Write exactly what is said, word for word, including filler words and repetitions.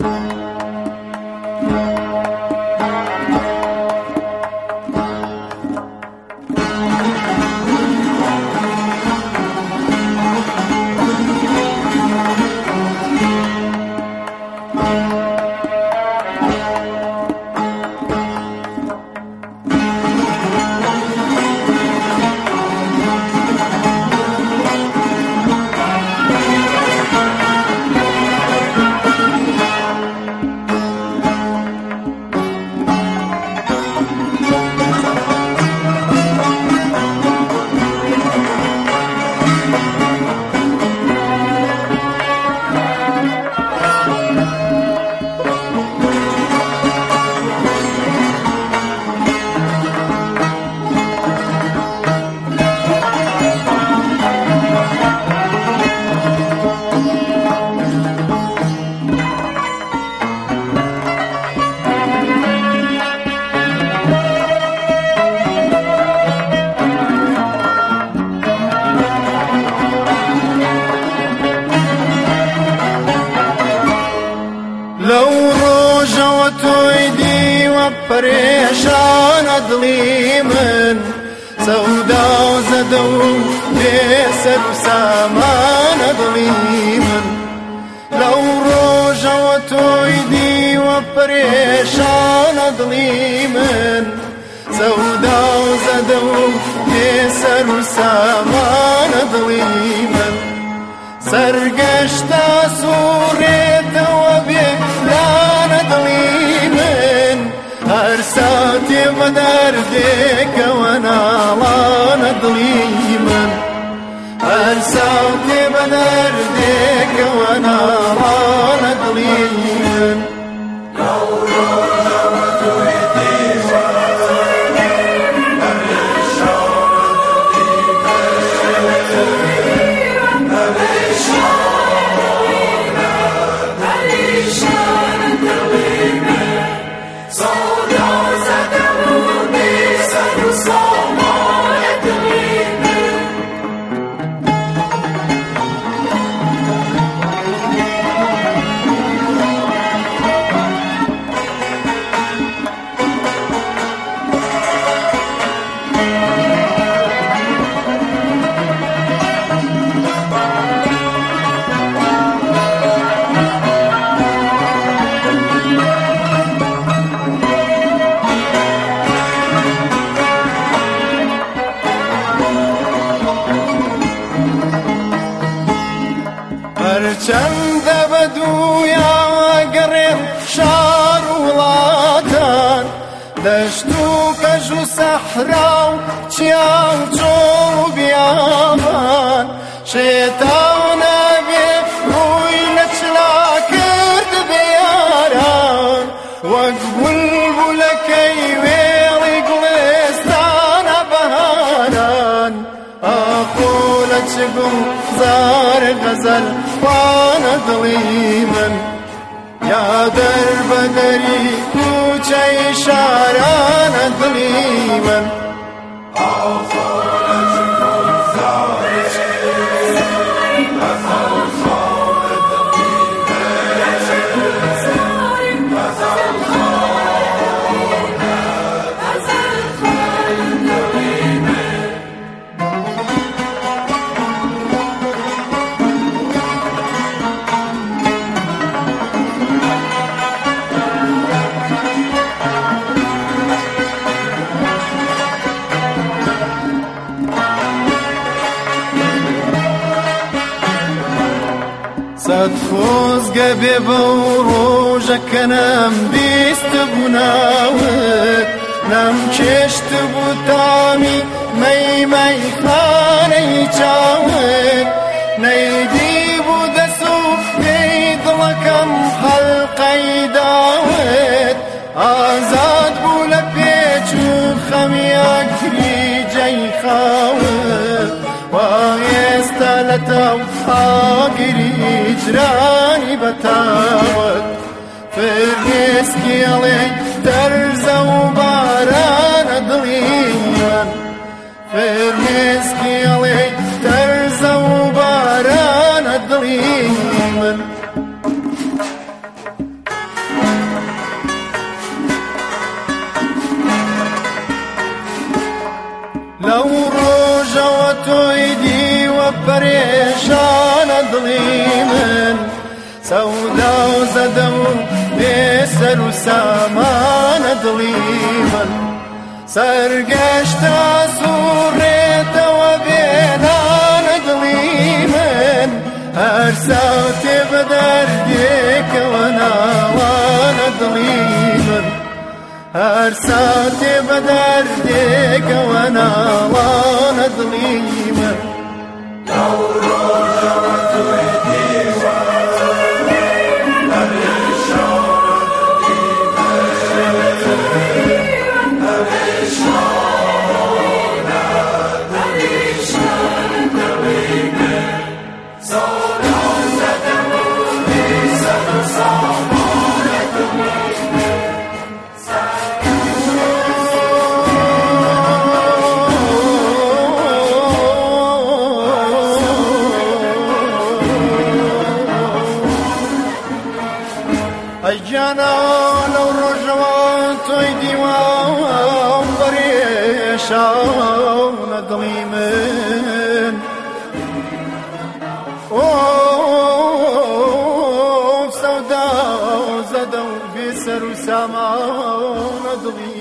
پریشان دڵی من سەودا و زەدە و بێسەر و سامانە دڵی من لەو ڕۆژەوە تۆی دیوە پەرێشانە دڵی من سەودا و زەدە و بێسەر و سامانە دڵی من سەرگەشتە سوڕێتەوە بێلانە دڵی من هەر ساتێ بە دەردێکەوە ناڵانە دڵی من هەر ساتێ بە دەردێکەوە ناڵانە دڵی من هەرچەندە بە دوویا گەڕێم شار و وڵاتان دەشت و کەژ و سەحرا و چیا و چۆ و بیابان شێتانە بێ ڕووی لە چلا کرد بێ یاران وەک بولبولەکەی وێڵی گوڵێستانە بەهاران ئاخۆ لە چ گوڵزار غەزەل وانە دڵی من یا دەربەدەری کوچەی شارانە دڵی من سەد خۆزگە بێ بەو ڕۆژەکە نەمبیست بوو ناوت نەمچێشت بوو تامی مەیمەی خانەی چاوت نەیدی بوو دەس و پێی دڵەکەم هەڵقەی داوت ئازاد بوو لە پێچ و خەمی ئەکری جەی خاوت وا ئێستا لە تاو ئاگری جرانی بەتاوت فرمێسکیڵێ دەرزە و بارانە دڵی من فرمێسکیڵێ دەرزە و بارانە دڵی من پریشانە دڵی من سەودا و زەدە و بێسەر و سامانە دڵی من سەرگەشتە سوڕێتەوە بێنانە دڵی من هەر ساو تێ بە دەردێکەوە ناوانە دڵی من هەر ساو تێ بە دەردێکەوە ناوانە دڵی من ئەی جانا لەو ڕۆژەوە تۆی دیوان بەڕێشانە دڵی من ئۆ سەودا و زەدە و بێسەر و سامانە دڵی